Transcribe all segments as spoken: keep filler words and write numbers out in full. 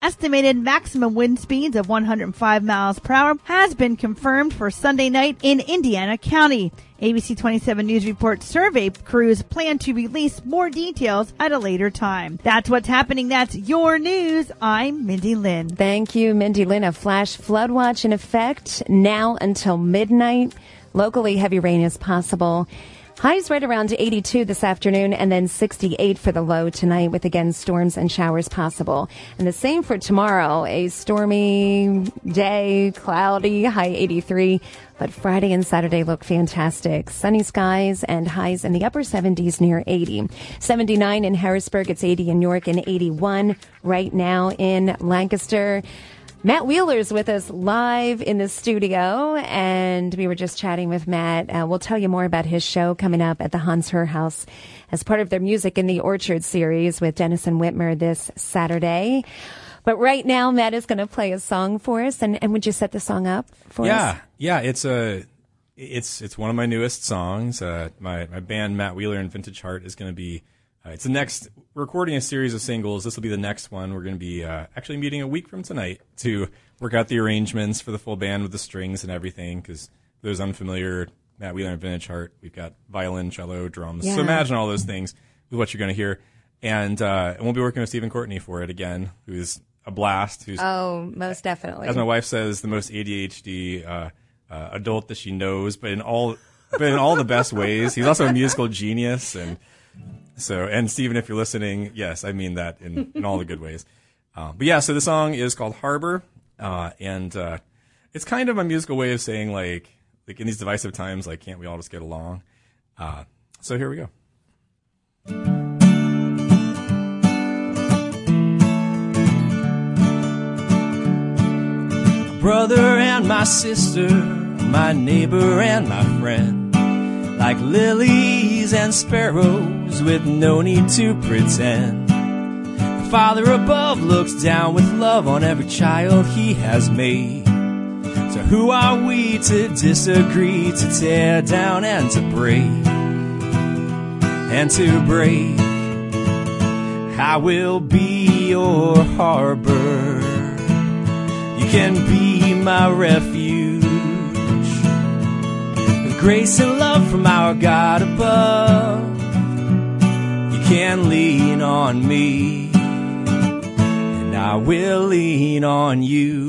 estimated maximum wind speeds of one hundred five miles per hour has been confirmed for Sunday night in Indiana County. A B C twenty-seven News reports survey crews plan to release more details at a later time. That's what's happening. That's your news. I'm Mindy Lynn. Thank you, Mindy Lynn. A flash flood watch in effect now until midnight. Locally, heavy rain is possible. Highs right around eighty-two this afternoon and then sixty-eight for the low tonight with, again, storms and showers possible. And the same for tomorrow. A stormy day, cloudy, high eighty-three. But Friday and Saturday look fantastic. Sunny skies and highs in the upper seventies near eighty. seventy-nine in Harrisburg. It's eighty in York and eighty-one right now in Lancaster. Matt Wheeler's with us live in the studio, and we were just chatting with Matt. Uh, we'll tell you more about his show coming up at the Hans Herr House as part of their Music in the Orchard series with Dennis and Whitmer this Saturday. But right now, Matt is going to play a song for us, and, and would you set the song up for yeah, us? Yeah, yeah, it's a, it's it's one of my newest songs. Uh, my my band Matt Wheeler and Vintage Heart is going to be. Uh, it's the next, we're recording a series of singles. This will be the next one. We're going to be uh, actually meeting a week from tonight to work out the arrangements for the full band with the strings and everything, because for those unfamiliar, Matt Wheeler and Vintage Heart, we've got violin, cello, drums. Yeah. So imagine all those things with what you're going to hear. And, uh, and we'll be working with Stephen Courtney for it again, who's a blast. Who's, Oh, most definitely. as my wife says, the most A D H D uh, uh, adult that she knows, but in all but in all the best ways. He's also a musical genius, and so and Stephen, if you're listening, yes, I mean that in, in all the good ways. Uh, but yeah, so the song is called Harbor, uh, and uh, it's kind of a musical way of saying like like in these divisive times, like can't we all just get along? Uh, so here we go. Brother and my sister, my neighbor and my friend, like lilies and sparrows with no need to pretend. The Father above looks down with love on every child he has made. So who are we to disagree, to tear down and to break, and to break? I will be your harbor. You can be my refuge, with grace and love from our God above. You can lean on me, and I will lean on you.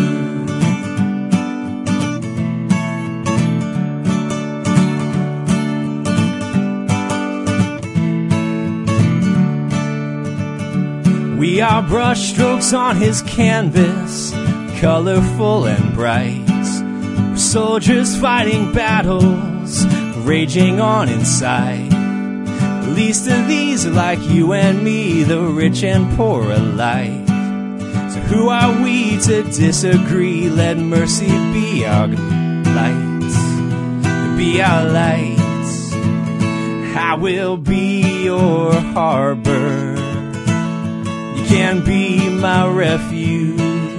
We are brushstrokes on his canvas, colorful and bright. We're soldiers fighting battles, raging on inside. The least of these are like you and me, the rich and poor alike. So who are we to disagree? Let mercy be our lights, be our lights. I will be your harbor. You can be my refuge,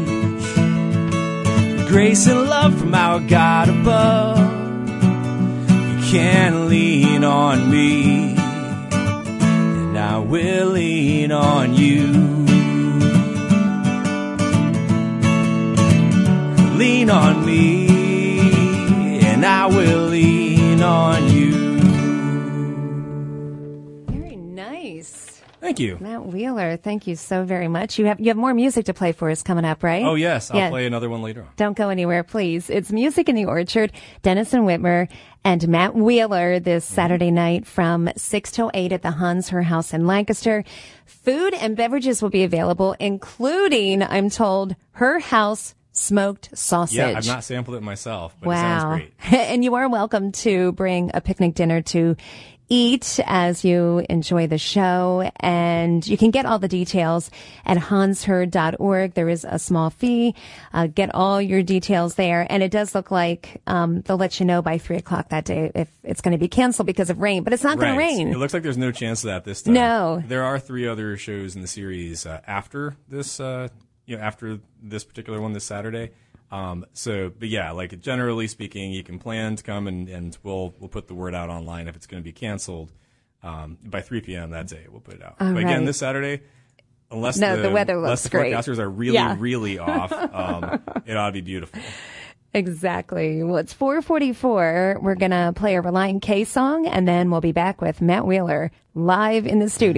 grace and love from our God above. You can lean on me, and I will lean on you. Lean on me, and I will lean on you. Very nice. Thank you. Matt Wheeler, thank you so very much. You have you have more music to play for us coming up, right? Oh, yes. I'll Yeah. play another one later on. Don't go anywhere, please. It's Music in the Orchard, Dennis and Whitmer, and Matt Wheeler this Saturday night from six till eight at the Hans Herr House in Lancaster. Food and beverages will be available, including, I'm told, Her House smoked sausage. Yeah, I've not sampled it myself, but wow. it sounds great. And you are welcome to bring a picnic dinner to eat as you enjoy the show. And you can get all the details at hans her dot org. There is a small fee. Uh, get all your details there. And it does look like um, they'll let you know by three o'clock that day if it's going to be canceled because of rain. But it's not going Right. to rain. It looks like there's no chance of that this time. No. There are three other shows in the series uh, after this, uh, you know, after this particular one this Saturday. Um, so, but yeah, like generally speaking, you can plan to come and, and we'll, we'll put the word out online if it's going to be canceled, um, by three p.m. that day. We'll put it out. All but again, right. this Saturday, Unless no, the, the weather looks unless the great. forecasters are really, Yeah. really off, um, it ought to be beautiful. Exactly. Well, it's four forty-four. We're going to play a Reliant K song, and then we'll be back with Matt Wheeler live in the studio.